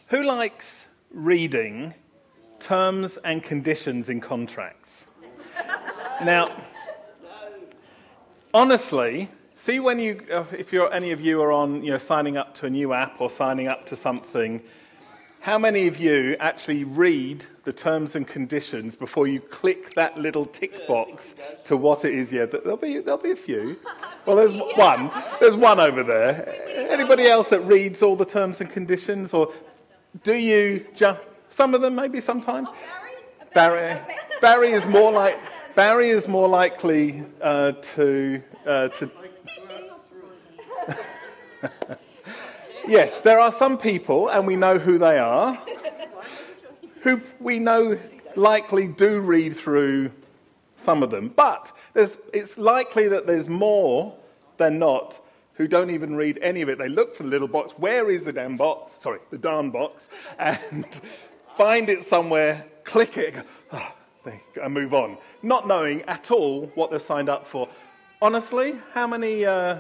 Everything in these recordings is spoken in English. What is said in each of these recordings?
Who likes reading terms and conditions in contracts? Now, honestly, see when if any of you are on, signing up to a new app or signing up to something, how many of you actually read the terms and conditions before you click that little tick box to what it is? Yeah, there'll be a few. Well, there's one. There's one over there. Anybody else that reads all the terms and conditions, or do you just some of them? Maybe sometimes. Barry is more likely to. Yes, there are some people, and we know who they are, who we know likely do read through some of them. But it's likely that there's more than not who don't even read any of it. They look for the little box. Where is the damn box? Sorry, the darn box. And find it somewhere, click it, and move on. Not knowing at all what they've signed up for. Honestly, how many, yeah,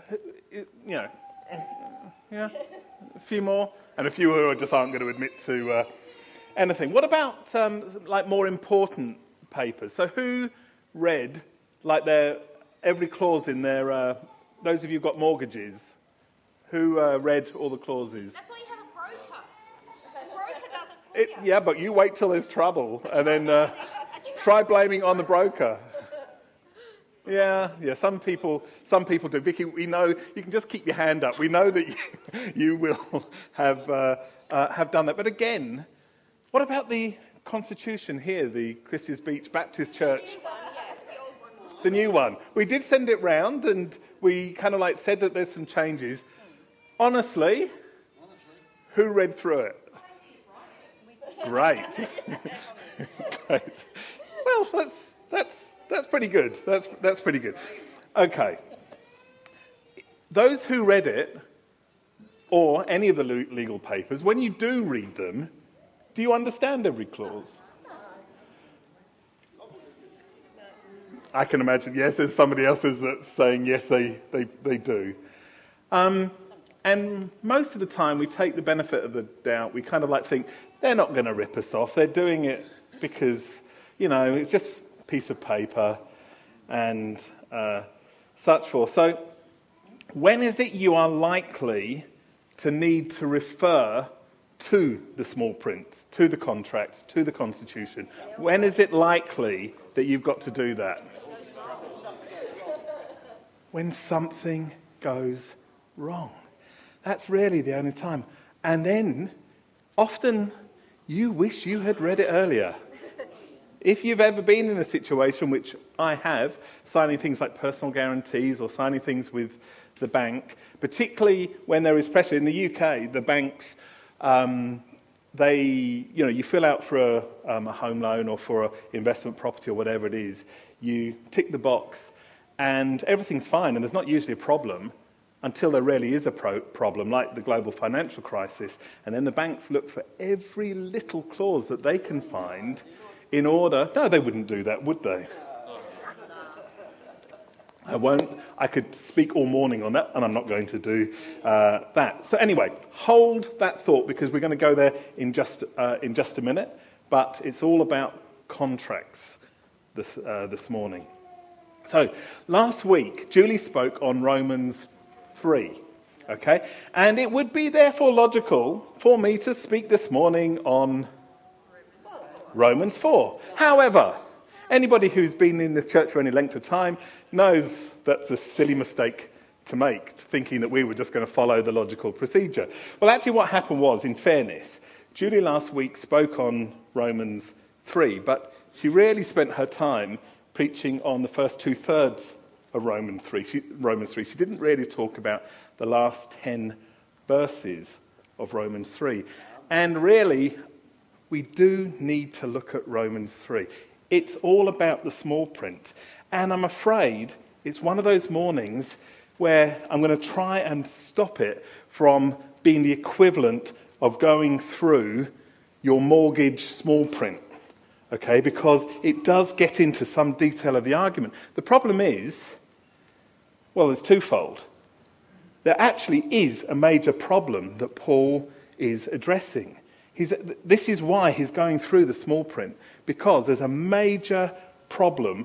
a few more, and a few who just aren't going to admit to anything. What about more important papers? So who read every clause in their? Those of you who've got mortgages, who read all the clauses? That's why you have a broker. A broker does it for you. Yeah, but you wait till there's trouble, and then try blaming on the broker. Yeah. Some people do. Vicky, we know you can just keep your hand up. We know that you will have done that. But again, what about the Constitution here, the Christie's Beach Baptist Church? The new one. We did send it round, and we kind of said that there's some changes. Honestly, who read through it? Great. Great. Well, that's pretty good. That's pretty good. Okay. Those who read it, or any of the legal papers, when you do read them, do you understand every clause? I can imagine, yes, there's somebody else that's saying yes, they do. And most of the time we take the benefit of the doubt. We kind of think, they're not going to rip us off. They're doing it because, it's just a piece of paper and such forth. So when is it you are likely to need to refer to the small print, to the contract, to the Constitution? When is it likely that you've got to do that? When something goes wrong. That's really the only time. And then, often, you wish you had read it earlier. If you've ever been in a situation, which I have, signing things like personal guarantees or signing things with the bank, particularly when there is pressure in the UK, the banks, you fill out for a home loan or for an investment property or whatever it is, you tick the box and everything's fine, and there's not usually a problem until there really is a problem, like the global financial crisis. And then the banks look for every little clause that they can find in order... No, they wouldn't do that, would they? I won't. I could speak all morning on that, and I'm not going to do that. So anyway, hold that thought, because we're going to go there in just a minute. But it's all about contracts this morning. So last week, Julie spoke on Romans 3. Okay, and it would be therefore logical for me to speak this morning on Romans 4. However, anybody who's been in this church for any length of time knows that's a silly mistake to make, thinking that we were just going to follow the logical procedure. Well, actually what happened was, in fairness, Julie last week spoke on Romans 3, but she really spent her time preaching on the first 2/3 of Romans 3. She didn't really talk about the last 10 verses of Romans 3. And really, we do need to look at Romans 3. It's all about the small print. And I'm afraid it's one of those mornings where I'm going to try and stop it from being the equivalent of going through your mortgage small print. Okay, because it does get into some detail of the argument. The problem is, well, it's twofold. There actually is a major problem that Paul is addressing. This is why he's going through the small print, because there's a major problem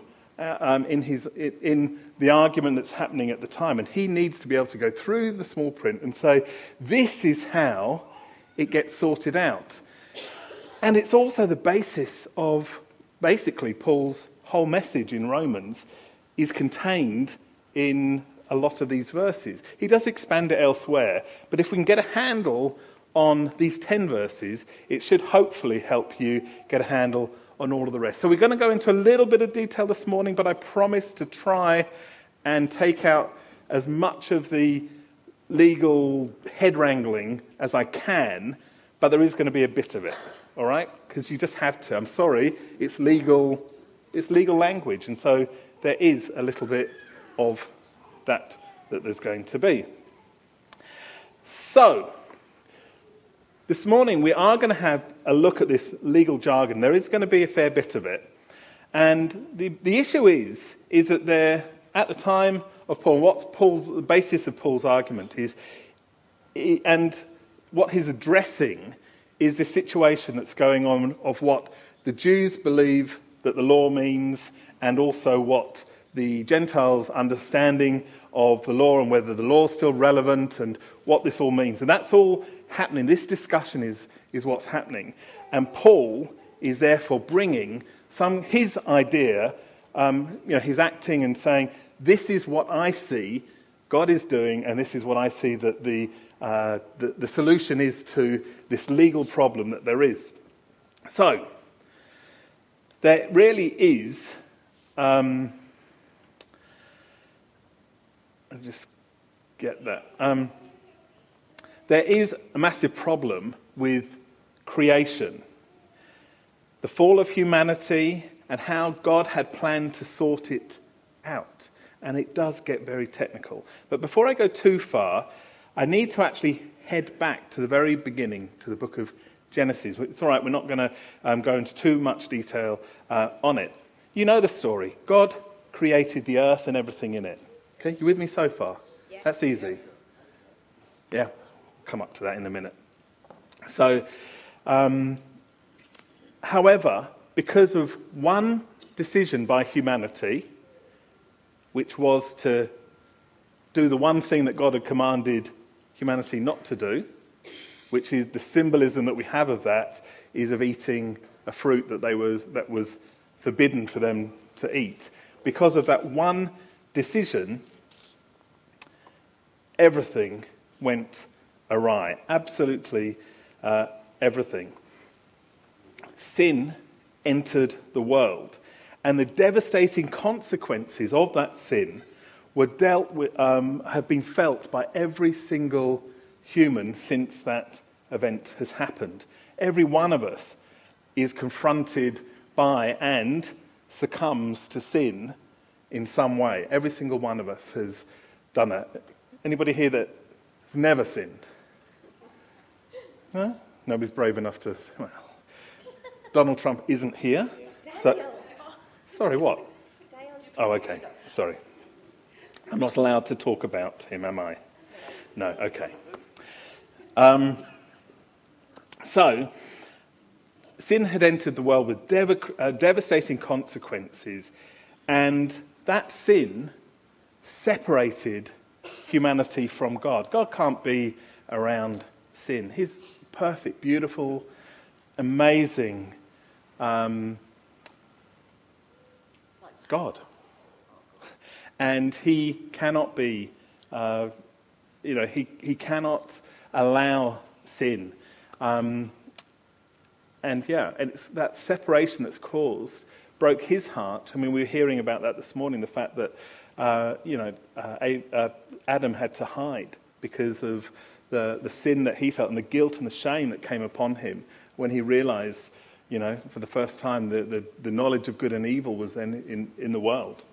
in the argument that's happening at the time, and he needs to be able to go through the small print and say, this is how it gets sorted out. And it's also the basis of, basically, Paul's whole message in Romans is contained in a lot of these verses. He does expand it elsewhere, but if we can get a handle on these 10 verses, it should hopefully help you get a handle on all of the rest. So we're going to go into a little bit of detail this morning, but I promise to try and take out as much of the legal head wrangling as I can, but there is going to be a bit of it, all right? Because you just have to. I'm sorry, it's legal language, and so there is a little bit of that there's going to be. So, this morning we are going to have a look at this legal jargon. There is going to be a fair bit of it. And the issue is that there, at the time of Paul, the basis of Paul's argument is, and what he's addressing is the situation that's going on of what the Jews believe that the law means, and also what the Gentiles' understanding of the law and whether the law is still relevant and what this all means. And that's all happening. This discussion is what's happening. And Paul is therefore bringing his idea, he's acting and saying, this is what I see God is doing, and this is what I see that the solution is to this legal problem that there is. So, there really is... I'll just get that. There is a massive problem with creation. The fall of humanity and how God had planned to sort it out. And it does get very technical. But before I go too far, I need to actually head back to the very beginning, to the book of Genesis. It's all right, we're not going to go into too much detail on it. You know the story. God created the earth and everything in it. Okay, you with me so far? Yeah. That's easy. Yeah, come up to that in a minute. So, however, because of one decision by humanity, which was to do the one thing that God had commanded humanity not to do, which is the symbolism that we have of that, is of eating a fruit that was forbidden for them to eat. Because of that one decision, everything went awry. Absolutely everything. Sin entered the world. And the devastating consequences of that sin were dealt with, have been felt by every single human since that event has happened. Every one of us is confronted by and succumbs to sin in some way. Every single one of us has done it. Anybody here that has never sinned? No? Nobody's brave enough to... Well, Donald Trump isn't here. So, sorry, what? Oh, okay. Sorry. I'm not allowed to talk about him, am I? No, okay. So, sin had entered the world with devastating consequences, and that sin separated humanity from God. God can't be around sin. He's perfect, beautiful, amazing God. And he cannot be, he cannot allow sin. And it's that separation that's caused broke his heart. I mean, we were hearing about that this morning, the fact that, Adam had to hide because of the sin that he felt and the guilt and the shame that came upon him when he realized, for the first time, the knowledge of good and evil was then in the world.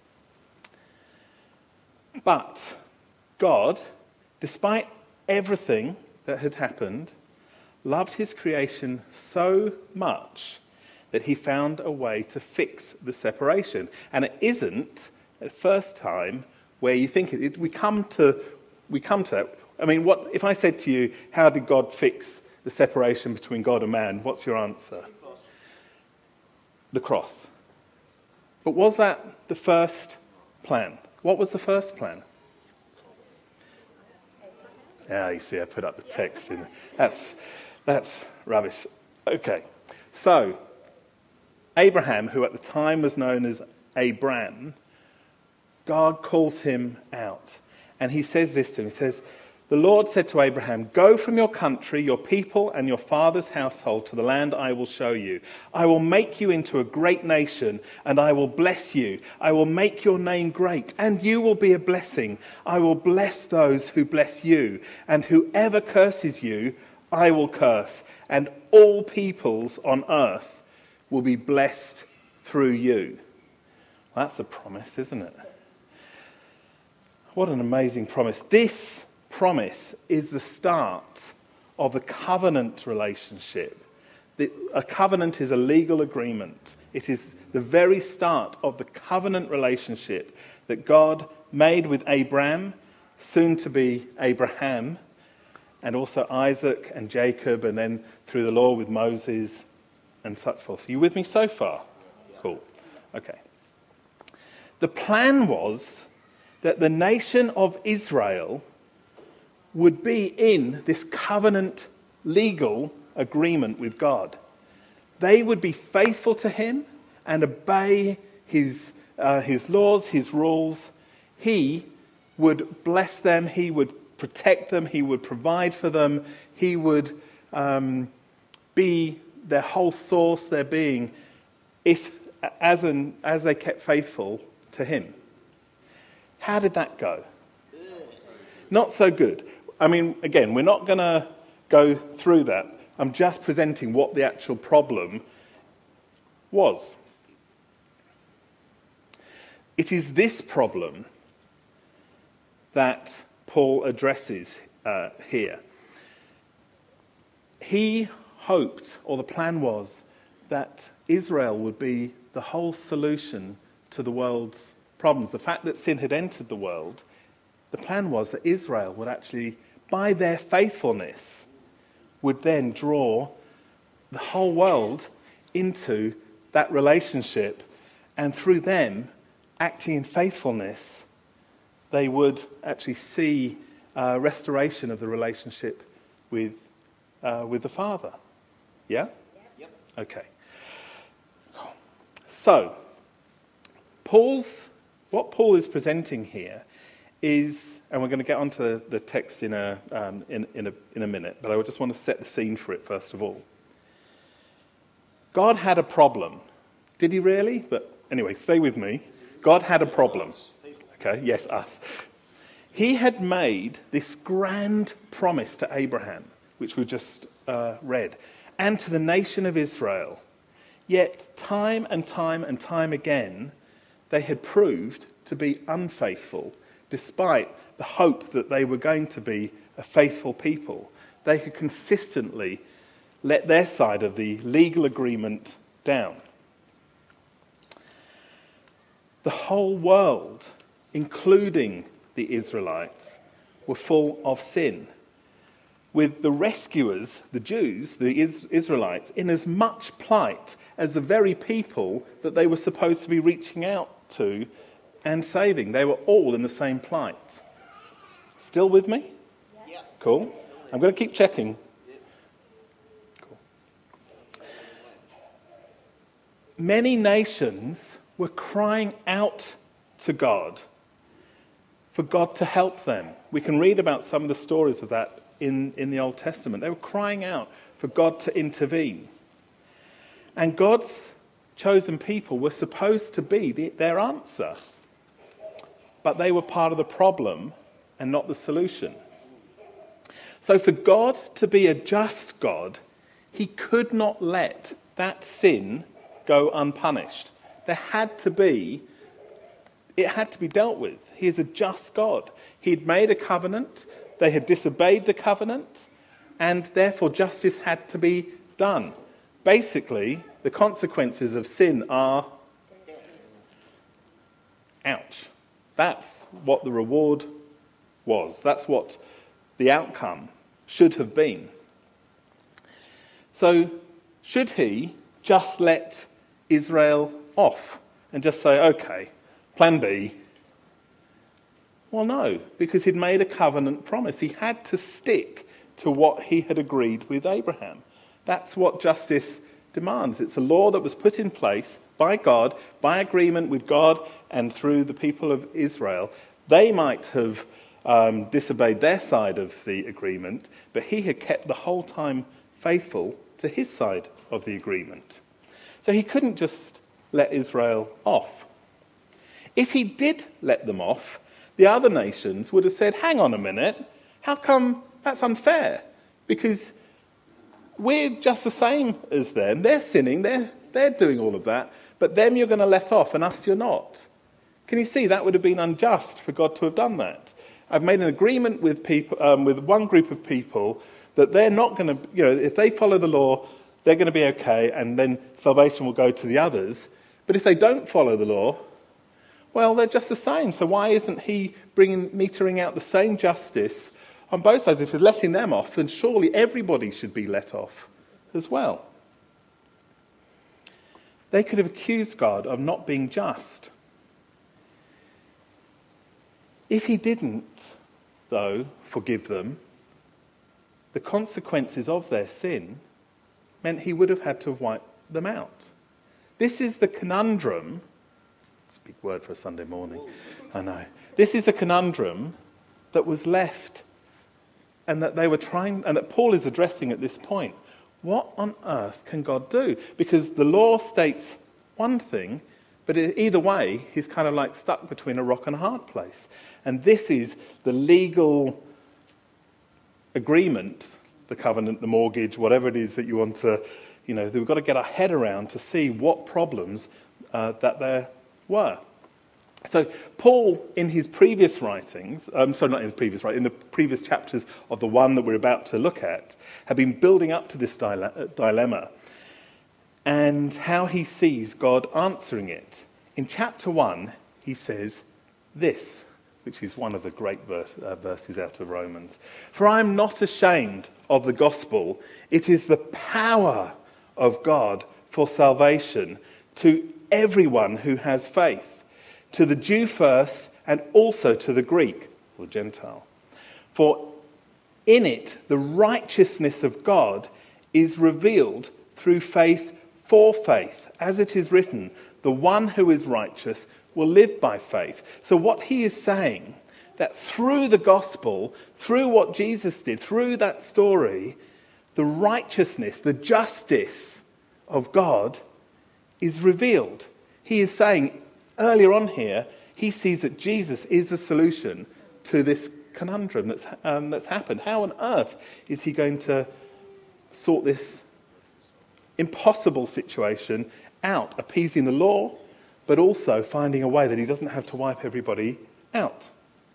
But God, despite everything that had happened, loved his creation so much that he found a way to fix the separation. And it isn't, at first time, where you think it. We come to that. I mean, what if I said to you, how did God fix the separation between God and man? What's your answer? The cross. But was that the first plan? What was the first plan? Yeah, you see, I put up the text in. That's rubbish. Okay, so Abraham, who at the time was known as Abram, God calls him out. And he says this to him. He says, "The Lord said to Abraham, go from your country, your people, and your father's household to the land I will show you. I will make you into a great nation, and I will bless you. I will make your name great, and you will be a blessing. I will bless those who bless you, and whoever curses you, I will curse. And all peoples on earth will be blessed through you." Well, that's a promise, isn't it? What an amazing promise. This promise is the start of a covenant relationship. A covenant is a legal agreement. It is the very start of the covenant relationship that God made with Abram, soon to be Abraham, and also Isaac and Jacob, and then through the law with Moses and such forth. Are you with me so far? Cool. Okay. The plan was that the nation of Israel would be in this covenant legal agreement with God. They would be faithful to him and obey his laws, his rules. He would bless them, he would protect them, he would provide for them, he would be their whole source, their being, as they kept faithful to him. How did that go? Not so good. I mean, again, we're not going to go through that. I'm just presenting what the actual problem was. It is this problem that Paul addresses here. He hoped, or the plan was, that Israel would be the whole solution to the world's problems. The fact that sin had entered the world, the plan was that Israel would actually, by their faithfulness, would then draw the whole world into that relationship, and through them acting in faithfulness, they would actually see restoration of the relationship with the Father. Yeah? Yep. Okay. So, what Paul is presenting here is, and we're going to get onto the text in a minute, but I just want to set the scene for it first of all. God had a problem. Did he really? But anyway, stay with me. God had a problem. Okay, yes, us. He had made this grand promise to Abraham, which we just read, and to the nation of Israel. Yet time and time and time again, they had proved to be unfaithful, despite the hope that they were going to be a faithful people. They had consistently let their side of the legal agreement down. The whole world, including the Israelites, were full of sin, with the rescuers, the Jews, the Israelites, in as much plight as the very people that they were supposed to be reaching out to and saving. They were all in the same plight. Still with me? Yeah. Cool. I'm going to keep checking. Cool. Many nations were crying out to God for God to help them. We can read about some of the stories of that in the Old Testament. They were crying out for God to intervene. And God's chosen people were supposed to be their answer. But they were part of the problem and not the solution. So for God to be a just God, he could not let that sin go unpunished. It had to be dealt with. He is a just God. He had made a covenant, they had disobeyed the covenant, and therefore justice had to be done. Basically, the consequences of sin are ouch. That's what the reward was. That's what the outcome should have been. So, should he just let Israel off and just say, okay, plan B? Well, no, because he'd made a covenant promise. He had to stick to what he had agreed with Abraham. That's what justice demands. It's a law that was put in place by God, by agreement with God and through the people of Israel. They might have disobeyed their side of the agreement, but he had kept the whole time faithful to his side of the agreement. So he couldn't just let Israel off. If he did let them off, the other nations would have said, hang on a minute, how come that's unfair? Because we're just the same as them. They're sinning, they're doing all of that, but them you're going to let off and us you're not. Can you see that would have been unjust for God to have done that? I've made an agreement with people, with one group of people that they're not going to, if they follow the law, they're going to be okay, and then salvation will go to the others. But if they don't follow the law, well, they're just the same. So why isn't he metering out the same justice on both sides? If he's letting them off, then surely everybody should be let off as well. They could have accused God of not being just. If he didn't, though, forgive them, the consequences of their sin meant he would have had to have wiped them out. This is the conundrum. It's a big word for a Sunday morning, I know. This is the conundrum that was left and that they were trying, and that Paul is addressing at this point. What on earth can God do? Because the law states one thing, but either way, he's kind of like stuck between a rock and a hard place. And this is the legal agreement, the covenant, the mortgage, whatever it is that you want to, that we've got to get our head around to see what problems that there were. So Paul, in his previous writings, in the previous chapters of the one that we're about to look at, have been building up to this dilemma and how he sees God answering it. In chapter 1, he says this, which is one of the great verses out of Romans. For I am not ashamed of the gospel. It is the power of God for salvation to everyone who has faith, to the Jew first and also to the Greek or Gentile. For in it the righteousness of God is revealed through faith for faith. As it is written, the one who is righteous will live by faith. So what he is saying, that through the gospel, through what Jesus did, through that story, the righteousness, the justice of God is revealed. He is saying, earlier on here, he sees that Jesus is the solution to this conundrum that's happened. How on earth is he going to sort this impossible situation out, appeasing the law, but also finding a way that he doesn't have to wipe everybody out?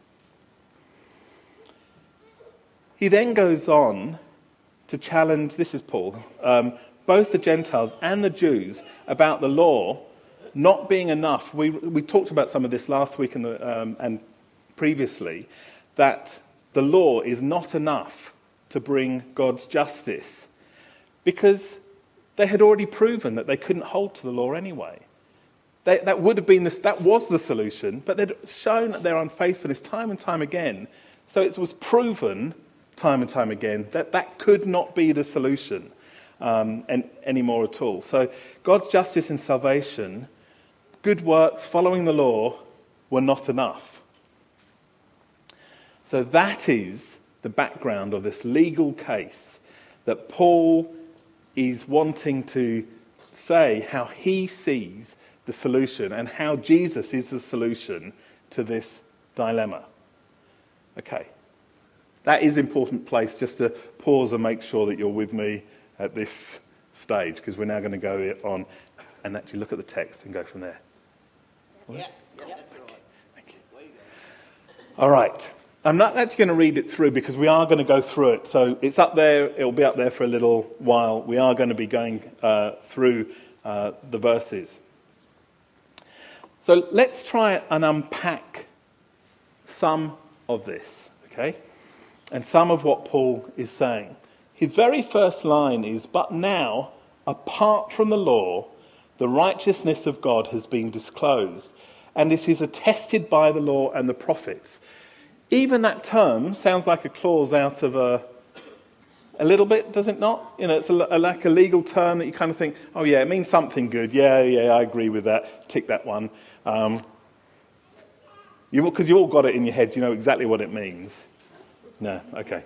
He then goes on to challenge, this is Paul, both the Gentiles and the Jews about the law not being enough. We talked about some of this last week and previously, that the law is not enough to bring God's justice because they had already proven that they couldn't hold to the law anyway. That was the solution, but they'd shown their unfaithfulness time and time again. So it was proven time and time again that could not be the solution anymore at all. So God's justice and salvation, good works, following the law, were not enough. So that is the background of this legal case that Paul is wanting to say how he sees the solution and how Jesus is the solution to this dilemma. Okay, that is an important place just to pause and make sure that you're with me at this stage, because we're now going to go on and actually look at the text and go from there. Yeah. Okay, thank you. All right. I'm not actually going to read it through because we are going to go through it. So it's up there. It'll be up there for a little while. We are going to be going through the verses. So let's try and unpack some of this, okay? and some of what Paul is saying. His very first line is, "But now, apart from the law, the righteousness of God has been disclosed, and it is attested by the law and the prophets." Even that term sounds like a clause out of a little bit, does it not? You know, it's like a legal term that you kind of think, oh yeah, it means something good. Yeah, I agree with that. Tick that one. Because you all got it in your head, you know exactly what it means. No, okay.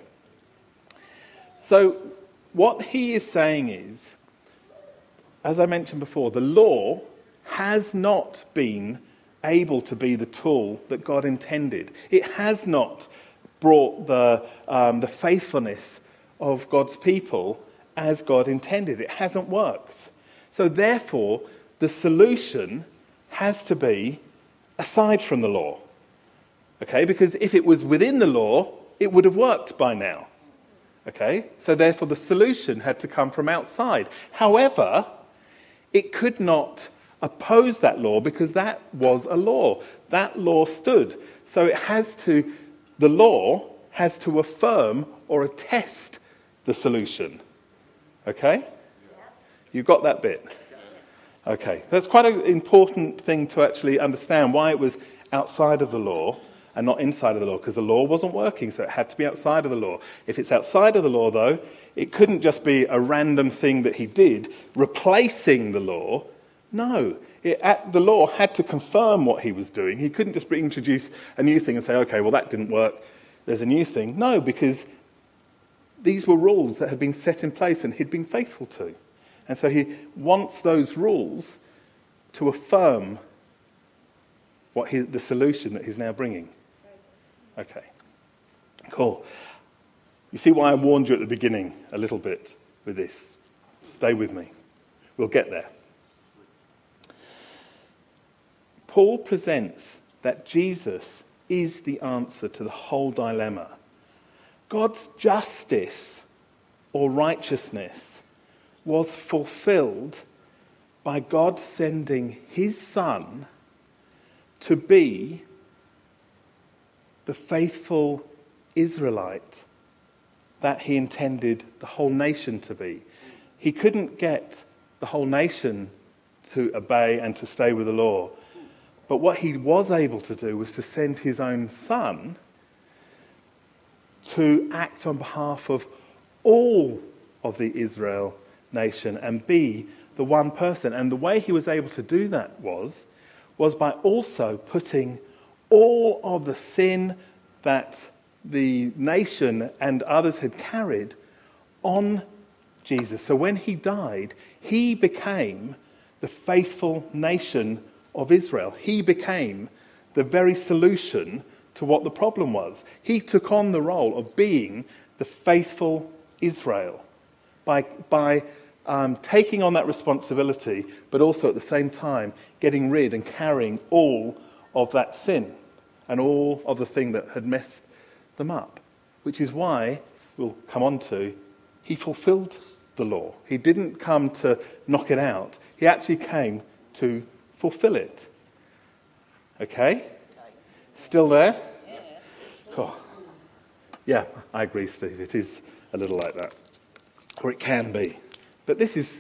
So what he is saying is, as I mentioned before, the law has not been able to be the tool that God intended. It has not brought the faithfulness of God's people as God intended. It hasn't worked. So therefore, the solution has to be aside from the law. Okay, because if it was within the law, it would have worked by now. Okay, so therefore the solution had to come from outside. However, it could not oppose that law because that was a law. That law stood. So the law has to affirm or attest the solution. Okay? You got that bit? Okay. That's quite an important thing to actually understand, why it was outside of the law and not inside of the law, because the law wasn't working, so it had to be outside of the law. If it's outside of the law, though, it couldn't just be a random thing that he did, replacing the law. No. The law had to confirm what he was doing. He couldn't just introduce a new thing and say, okay, well, that didn't work, there's a new thing. No, because these were rules that had been set in place and he'd been faithful to. And so he wants those rules to affirm the solution that he's now bringing. Okay, cool. You see why I warned you at the beginning a little bit with this? Stay with me. We'll get there. Paul presents that Jesus is the answer to the whole dilemma. God's justice or righteousness was fulfilled by God sending his Son to be the faithful Israelite that he intended the whole nation to be. He couldn't get the whole nation to obey and to stay with the law. But what he was able to do was to send his own Son to act on behalf of all of the Israel nation and be the one person. And the way he was able to do that was by also putting all of the sin that the nation and others had carried on Jesus. So when he died, he became the faithful nation of Israel. He became the very solution to what the problem was. He took on the role of being the faithful Israel by taking on that responsibility, but also at the same time getting rid and carrying all of that sin and all of the thing that had messed them up, which is why, we'll come on to, he fulfilled the law. He didn't come to knock it out. He actually came to fulfill it. Okay? Still there? Cool. Yeah, I agree, Steve. It is a little like that. Or it can be. But this is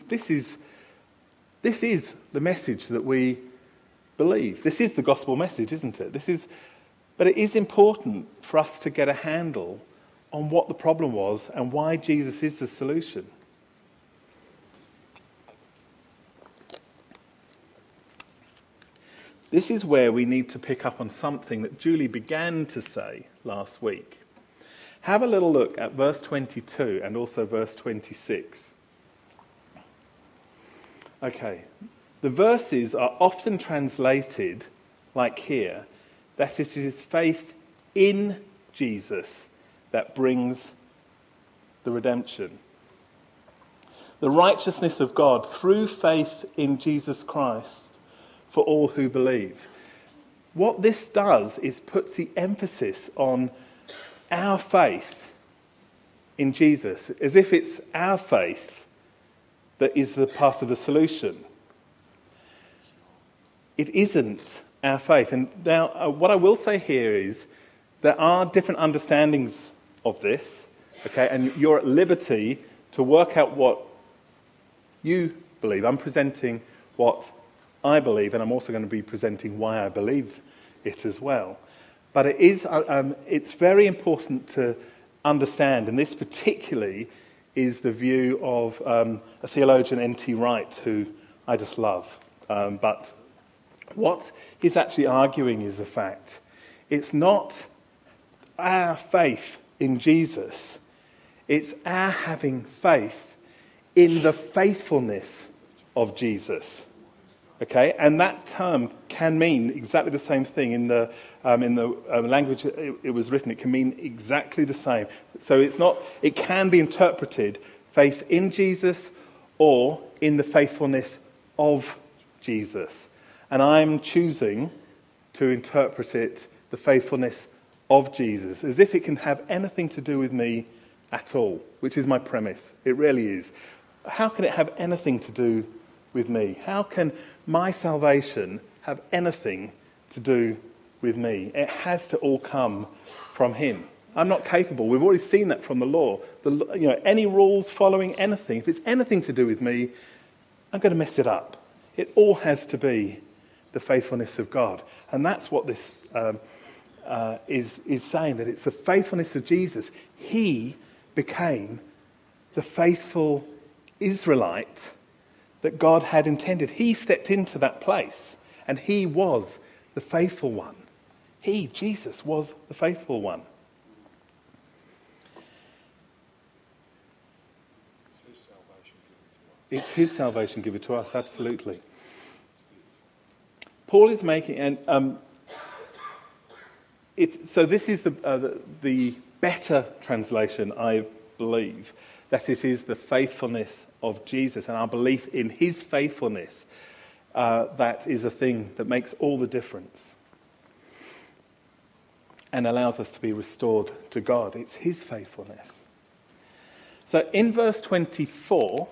the message that we believe. This is the gospel message, isn't it? But it is important for us to get a handle on what the problem was and why Jesus is the solution. This is where we need to pick up on something that Julie began to say last week. Have a little look at verse 22 and also verse 26. Okay, the verses are often translated, like here, that it is faith in Jesus that brings the redemption. The righteousness of God through faith in Jesus Christ for all who believe. What this does is puts the emphasis on our faith in Jesus, as if it's our faith that is the part of the solution. It isn't our faith. And now, what I will say here is there are different understandings of this, okay, and you're at liberty to work out what you believe. I'm presenting what I believe, and I'm also going to be presenting why I believe it as well. But it's very important to understand, and this particularly is the view of a theologian, N.T. Wright, who I just love. But what he's actually arguing is the fact it's not our faith in Jesus, it's our having faith in the faithfulness of Jesus. Okay, and that term can mean exactly the same thing in the language it was written. It can mean exactly the same. So it can be interpreted faith in Jesus or in the faithfulness of Jesus. And I'm choosing to interpret it the faithfulness of Jesus, as if it can have anything to do with me at all, which is my premise. It really is. How can it have anything to do with me? How can my salvation have anything to do with me? It has to all come from him. I'm not capable. We've already seen that from the law. Any rules following anything, if it's anything to do with me, I'm going to mess it up. It all has to be the faithfulness of God. And that's what this is saying, that it's the faithfulness of Jesus. He became the faithful Israelite that God had intended. He stepped into that place, and he was the faithful one. Jesus, was the faithful one. It's his salvation given to us, absolutely. Paul is making, and so this is the better translation, I believe, that it is the faithfulness of Jesus and our belief in his faithfulness that is a thing that makes all the difference and allows us to be restored to God. It's his faithfulness. So in verse 24,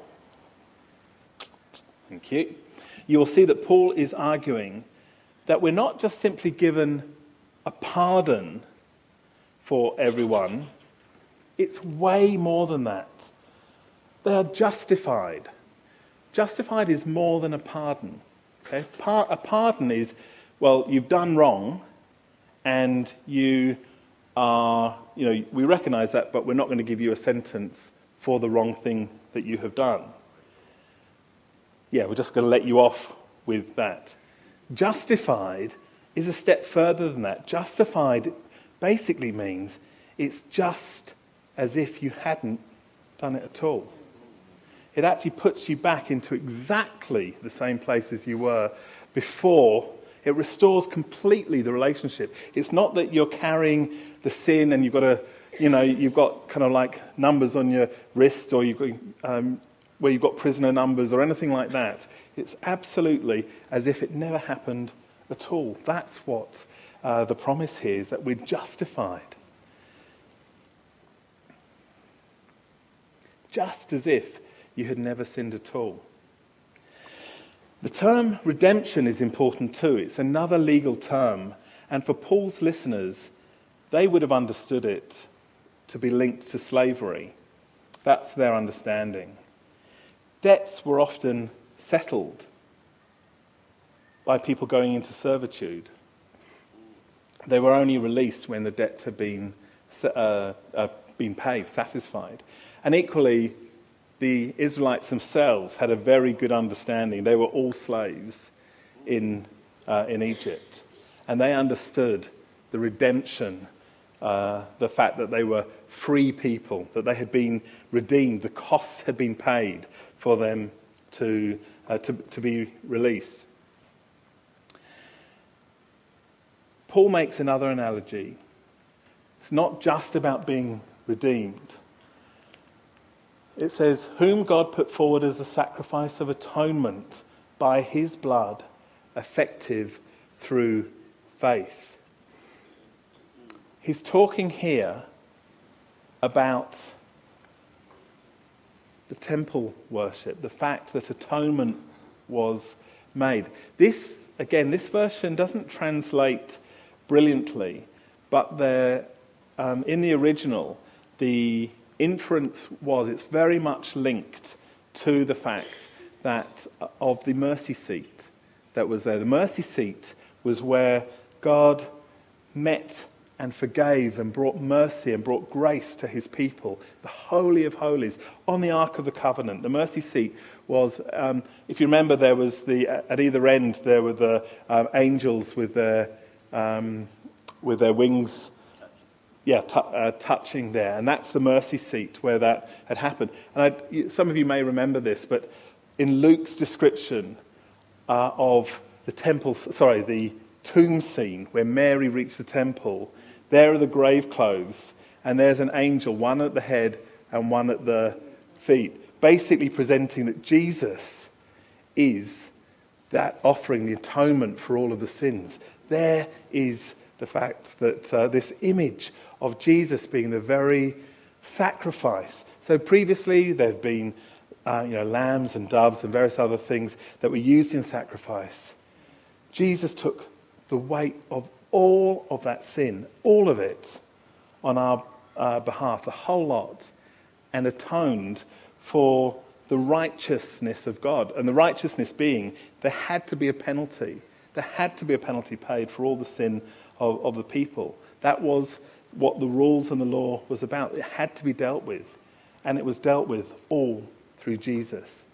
thank you, you will see that Paul is arguing that we're not just simply given a pardon for everyone. It's way more than that. They are justified. Justified is more than a pardon. Okay? A pardon is, well, you've done wrong, and you are, we recognise that, but we're not going to give you a sentence for the wrong thing that you have done. Yeah, we're just going to let you off with that. Justified is a step further than that. Justified basically means it's just as if you hadn't done it at all. It actually puts you back into exactly the same place as you were before. It restores completely the relationship. It's not that you're carrying the sin and you've got kind of like numbers on your wrist, or where you've got prisoner numbers or anything like that. It's absolutely as if it never happened at all. That's what the promise here is, that we're justified. Just as if you had never sinned at all. The term redemption is important too. It's another legal term. And for Paul's listeners, they would have understood it to be linked to slavery. That's their understanding. Debts were often settled by people going into servitude. They were only released when the debt had been paid, satisfied. And equally, the Israelites themselves had a very good understanding. They were all slaves in Egypt. And they understood the redemption, the fact that they were free people, that they had been redeemed. The cost had been paid for them to be released. Paul makes another analogy. It's not just about being redeemed. It says, whom God put forward as a sacrifice of atonement by his blood, effective through faith. He's talking here about the temple worship, the fact that atonement was made. This version doesn't translate brilliantly, but in the original, the inference was it's very much linked to the fact that of the mercy seat that was there. The mercy seat was where God met and forgave and brought mercy and brought grace to his people. The Holy of Holies on the Ark of the Covenant. The mercy seat was, if you remember, there was at either end there were the angels with their wings, touching there, and that's the mercy seat where that had happened. And some of you may remember this, but in Luke's description of the tomb scene where Mary reached the temple, there are the grave clothes, and there's an angel, one at the head and one at the feet, basically presenting that Jesus is that offering, the atonement for all of the sins. There is the fact that this image of Jesus being the very sacrifice. So previously there had been lambs and doves and various other things that were used in sacrifice. Jesus took the weight of all of that sin, all of it, on our behalf, the whole lot, and atoned for the righteousness of God. And the righteousness being, there had to be a penalty. There had to be a penalty paid for all the sin of the people. That was what the rules and the law was about. It had to be dealt with. And it was dealt with all through Jesus.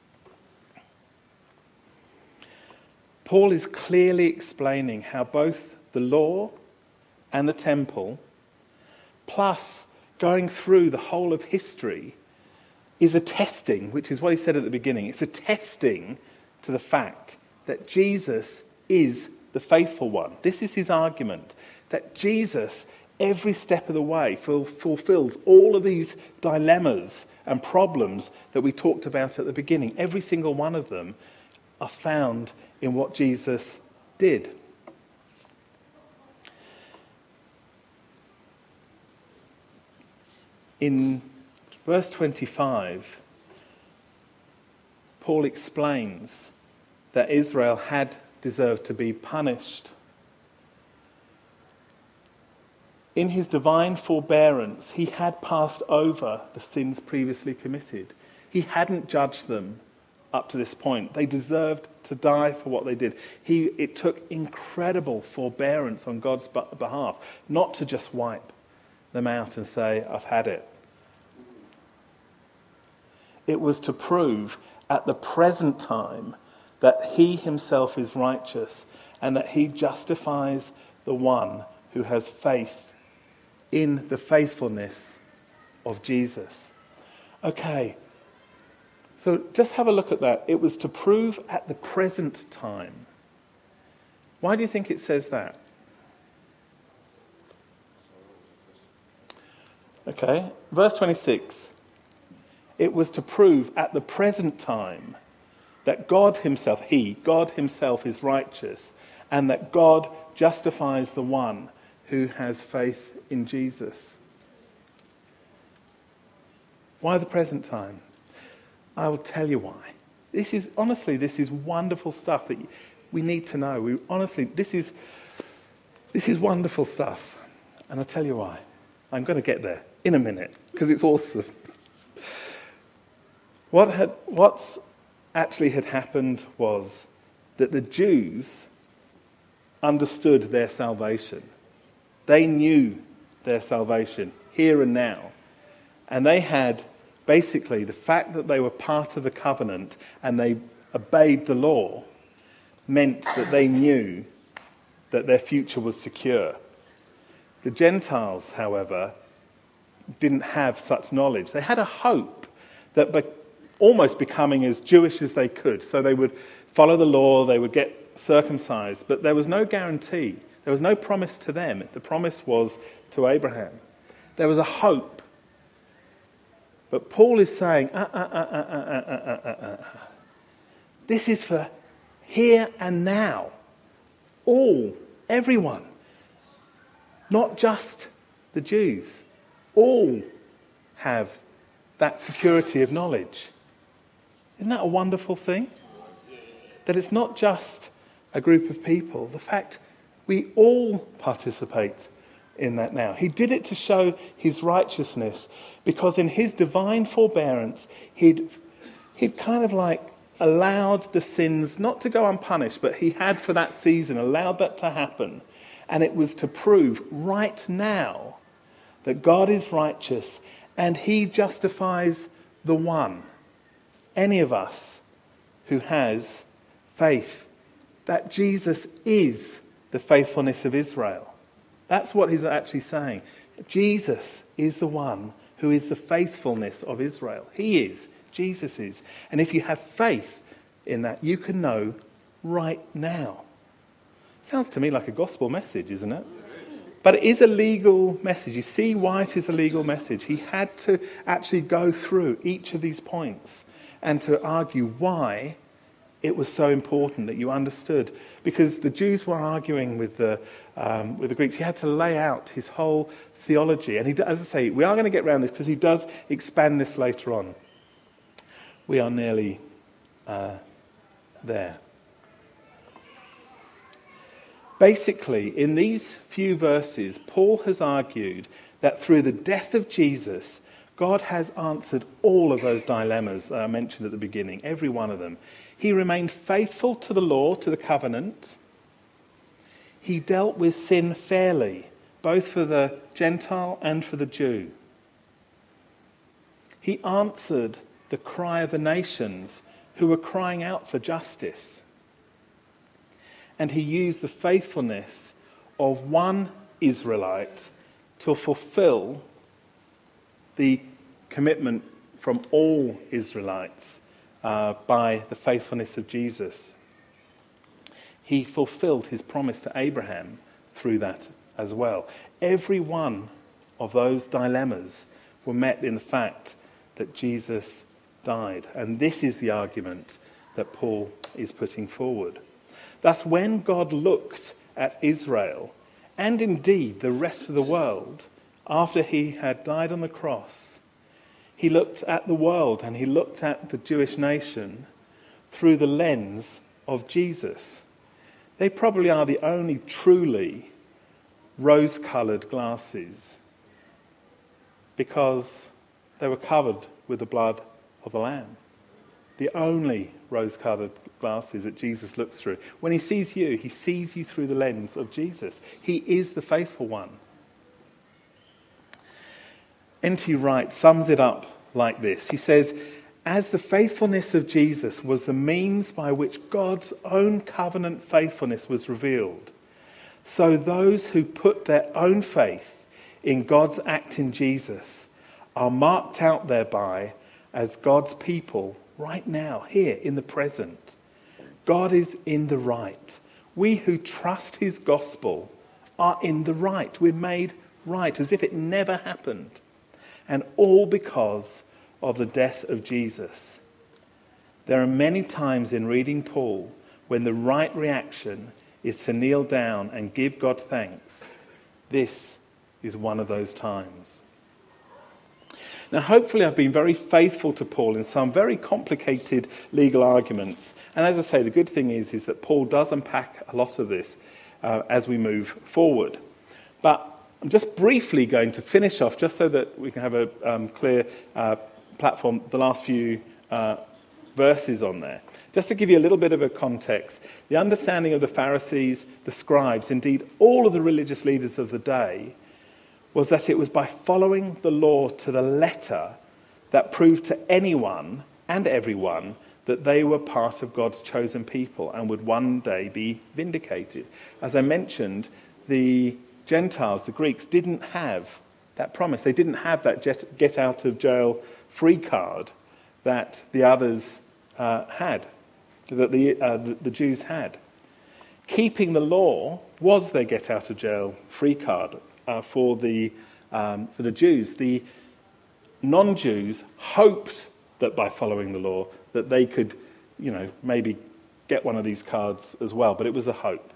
Paul is clearly explaining how both the law and the temple, plus going through the whole of history, is attesting, which is what he said at the beginning, it's attesting to the fact that Jesus is the faithful one. This is his argument, that Jesus, every step of the way, fulfills all of these dilemmas and problems that we talked about at the beginning. Every single one of them are found in what Jesus did. In verse 25, Paul explains that Israel had deserved to be punished. In his divine forbearance, he had passed over the sins previously committed. He hadn't judged them up to this point. They deserved to die for what they did. It took incredible forbearance on God's behalf, not to just wipe them out and say, I've had it. It was to prove at the present time that he himself is righteous and that he justifies the one who has faith in the faithfulness of Jesus. Okay, so just have a look at that. It was to prove at the present time. Why do you think it says that? Okay, verse 26. It was to prove at the present time that God himself is righteous, and that God justifies the one who has faith in Jesus. Why the present time? I will tell you why. This is wonderful stuff that we need to know. This is wonderful stuff. And I'll tell you why. I'm going to get there in a minute, because it's awesome. What's actually had happened was that the Jews understood their salvation. They knew their salvation here and now. And they had basically the fact that they were part of the covenant and they obeyed the law meant that they knew that their future was secure. The Gentiles, however, didn't have such knowledge. They had a hope that by almost becoming as Jewish as they could, so they would follow the law, they would get circumcised, but there was no guarantee. There was no promise to them. The promise was to Abraham. There was a hope. But Paul is saying, this is for here and now. Everyone. Not just the Jews. All have that security of knowledge. Isn't that a wonderful thing? That it's not just a group of people. The fact we all participate in that now. He did it to show his righteousness, because in his divine forbearance, he'd kind of like allowed the sins not to go unpunished, but he had for that season allowed that to happen. And it was to prove right now that God is righteous and he justifies the one, any of us who has faith, that Jesus is the faithfulness of Israel. That's what he's actually saying. Jesus is the one who is the faithfulness of Israel. He is. Jesus is. And if you have faith in that, you can know right now. Sounds to me like a gospel message, isn't it? But it is a legal message. You see why it is a legal message. He had to actually go through each of these points and to argue why it was so important that you understood. Because the Jews were arguing with the Greeks. He had to lay out his whole theology. And he, as I say, we are going to get around this because he does expand this later on. We are nearly there. Basically, in these few verses, Paul has argued that through the death of Jesus, God has answered all of those dilemmas that I mentioned at the beginning, every one of them. He remained faithful to the law, to the covenant. He dealt with sin fairly, both for the Gentile and for the Jew. He answered the cry of the nations who were crying out for justice. And he used the faithfulness of one Israelite to fulfill the commitment from all Israelites by the faithfulness of Jesus. He fulfilled his promise to Abraham through that as well. Every one of those dilemmas were met in the fact that Jesus died. And this is the argument that Paul is putting forward. Thus, when God looked at Israel, and indeed the rest of the world, after he had died on the cross, he looked at the world and he looked at the Jewish nation through the lens of Jesus. They probably are the only truly rose-coloured glasses, because they were covered with the blood of the Lamb. The only rose-coloured glasses that Jesus looks through. When he sees you through the lens of Jesus. He is the faithful one. N.T. Wright sums it up like this. He says, as the faithfulness of Jesus was the means by which God's own covenant faithfulness was revealed, so those who put their own faith in God's act in Jesus are marked out thereby as God's people right now, here in the present. God is in the right. We who trust his gospel are in the right. We're made right, as if it never happened. And all because of the death of Jesus. There are many times in reading Paul when the right reaction is to kneel down and give God thanks. This is one of those times. Now, hopefully I've been very faithful to Paul in some very complicated legal arguments. And as I say, the good thing is that Paul does unpack a lot of this as we move forward. But I'm just briefly going to finish off, just so that we can have a clear platform, the last few verses on there. Just to give you a little bit of a context, the understanding of the Pharisees, the scribes, indeed all of the religious leaders of the day, was that it was by following the law to the letter that proved to anyone and everyone that they were part of God's chosen people and would one day be vindicated. As I mentioned, the Gentiles, the Greeks, didn't have that promise. They didn't have that get out of jail free card that the others had, that the Jews had. Keeping the law was their get out of jail free card. For the Jews. The non-Jews hoped that by following the law that they could, maybe get one of these cards as well, but it was a hope.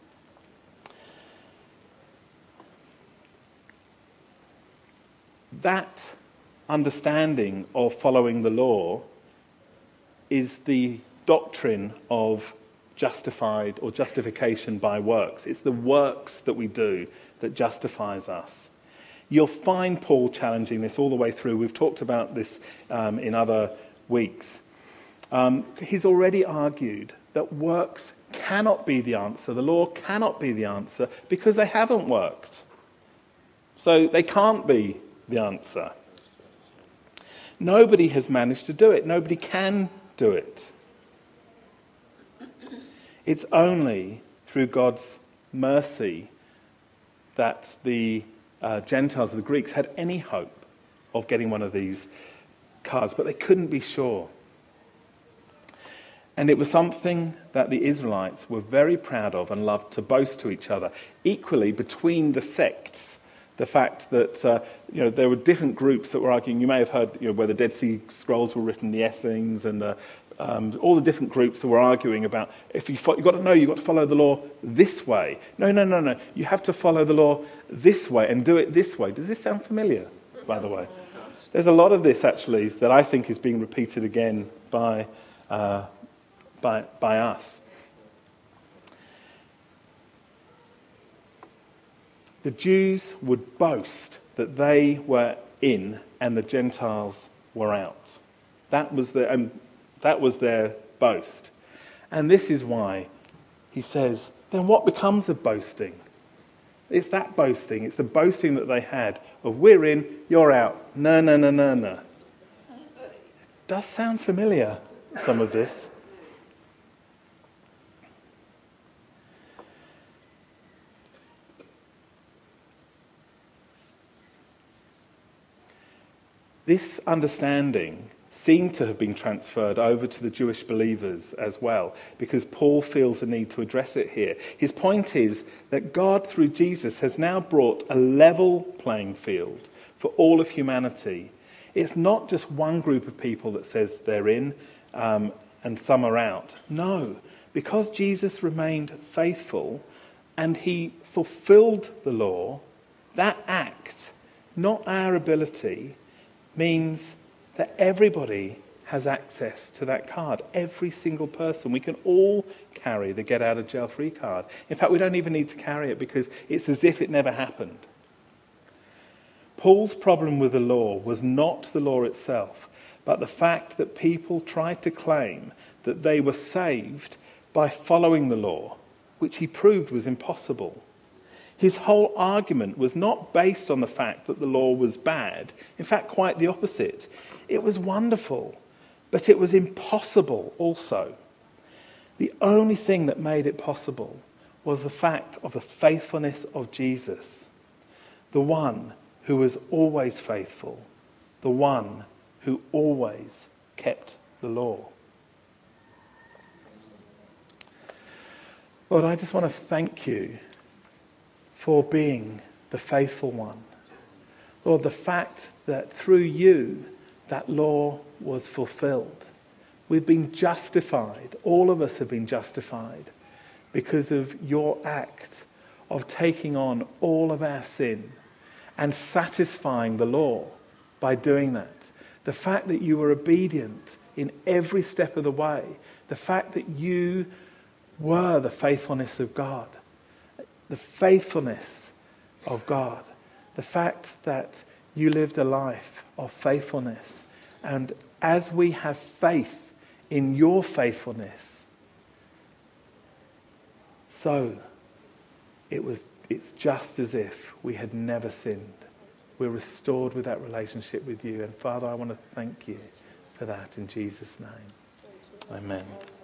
That understanding of following the law is the doctrine of justified or justification by works. It's the works that we do that justifies us. You'll find Paul challenging this all the way through. We've talked about this in other weeks. He's already argued that works cannot be the answer. The law cannot be the answer because they haven't worked. So they can't be the answer. Nobody has managed to do it. Nobody can do it. It's only through God's mercy that the Gentiles, the Greeks, had any hope of getting one of these cards, but they couldn't be sure. And it was something that the Israelites were very proud of and loved to boast to each other. Equally, between the sects, the fact that there were different groups that were arguing. You may have heard where the Dead Sea Scrolls were written, the Essenes, and all the different groups that were arguing about you've got to follow the law this way. No. You have to follow the law this way and do it this way. Does this sound familiar, by the way? There's a lot of this, actually, that I think is being repeated again by us. The Jews would boast that they were in and the Gentiles were out. That was their boast. And this is why he says, then what becomes of boasting? It's that boasting. It's the boasting that they had of we're in, you're out. No. Does sound familiar, some of this. This understanding seemed to have been transferred over to the Jewish believers as well, because Paul feels the need to address it here. His point is that God, through Jesus, has now brought a level playing field for all of humanity. It's not just one group of people that says they're in and some are out. No, because Jesus remained faithful and he fulfilled the law, that act, not our ability, means that everybody has access to that card. Every single person. We can all carry the get out of jail free card. In fact, we don't even need to carry it because it's as if it never happened. Paul's problem with the law was not the law itself, but the fact that people tried to claim that they were saved by following the law, which he proved was impossible. His whole argument was not based on the fact that the law was bad. In fact, quite the opposite. It was wonderful, but it was impossible also. The only thing that made it possible was the fact of the faithfulness of Jesus, the one who was always faithful, the one who always kept the law. Lord, I just want to thank you for being the faithful one. Lord, the fact that through you that law was fulfilled. We've been justified. All of us have been justified because of your act of taking on all of our sin and satisfying the law by doing that. The fact that you were obedient in every step of the way. The fact that you were the faithfulness of God. The faithfulness of God. The fact that you lived a life of faithfulness. And as we have faith in your faithfulness, so it's just as if we had never sinned. We're restored with that relationship with you. And Father, I want to thank you for that in Jesus' name. Amen.